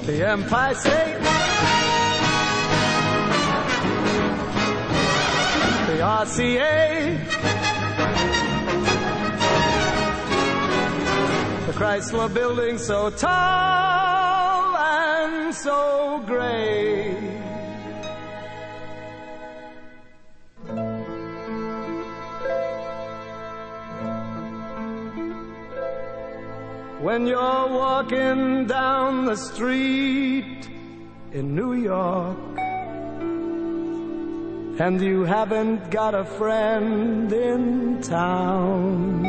the Empire State, the RCA, the Chrysler Building so tall and so great. When you're walking down the street in New York and you haven't got a friend in town,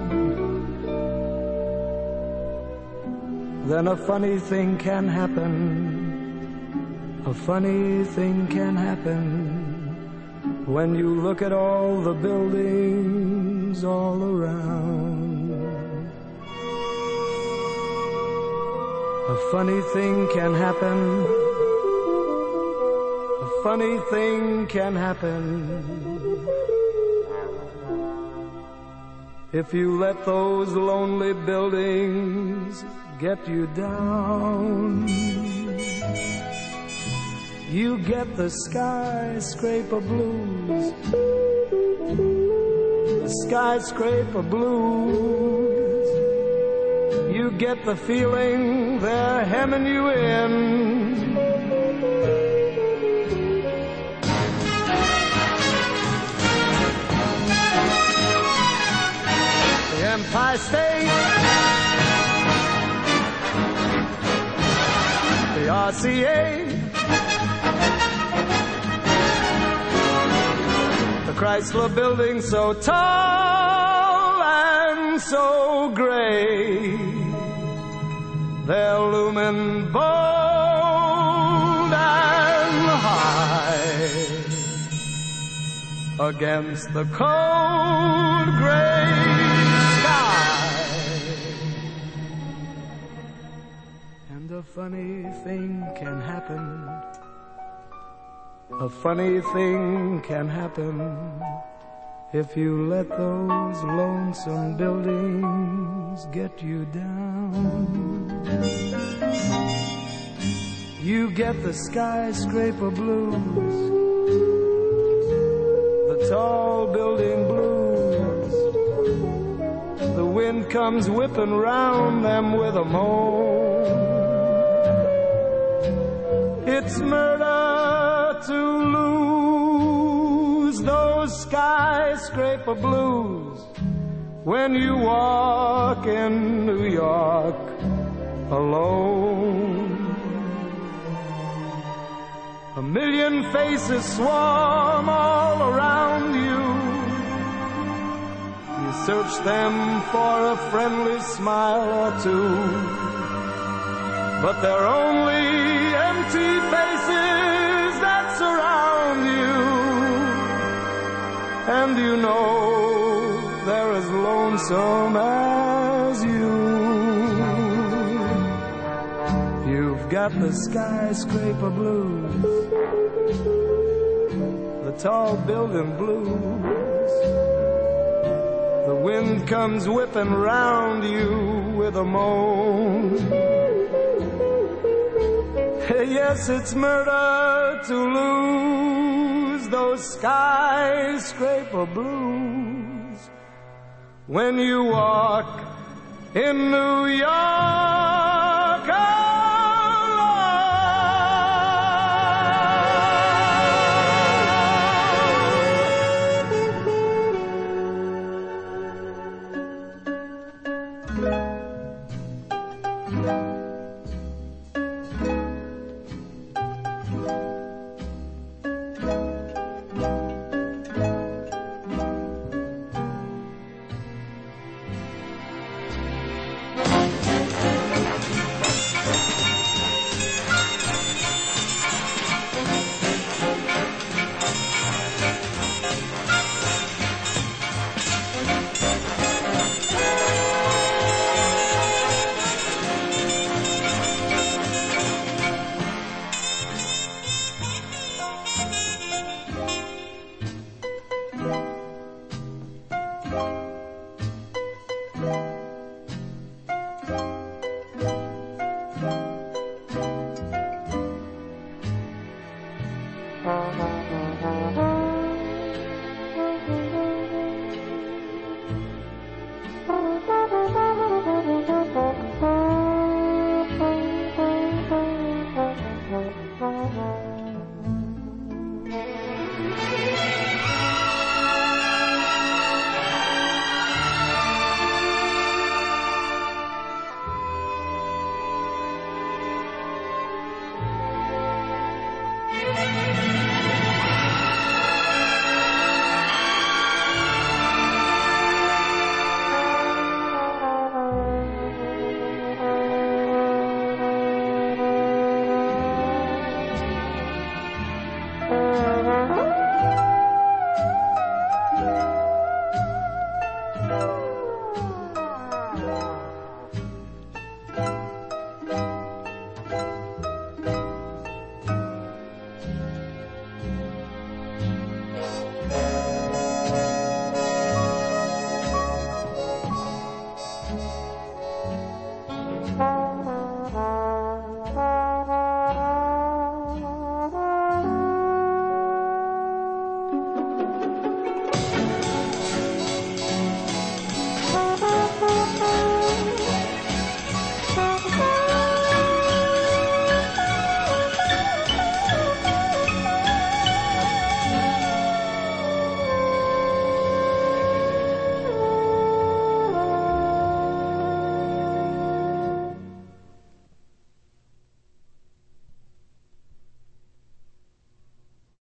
then a funny thing can happen. A funny thing can happen when you look at all the buildings all around. A funny thing can happen. A funny thing can happen if you let those lonely buildings get you down. You get the skyscraper blues, the skyscraper blues. You get the feeling they're hemming you in. The Empire State, the RCA, the Chrysler Building so tall and so great, they're looming bold and high against the cold gray sky. And a funny thing can happen. A funny thing can happen if you let those lonesome buildings get you down. You get the skyscraper blues, the tall building blues. The wind comes whipping round them with a moan. It's murder to lose those skyscraper blues when you walk in New York alone. A million faces swarm all around you. You search them for a friendly smile or two, but they're only empty faces that surround you. And you know they're as lonesome as you. You've got the skyscraper blues, the tall building blues. The wind comes whipping round you with a moan. Yes, it's murder to lose those skyscraper blues when you walk in New York.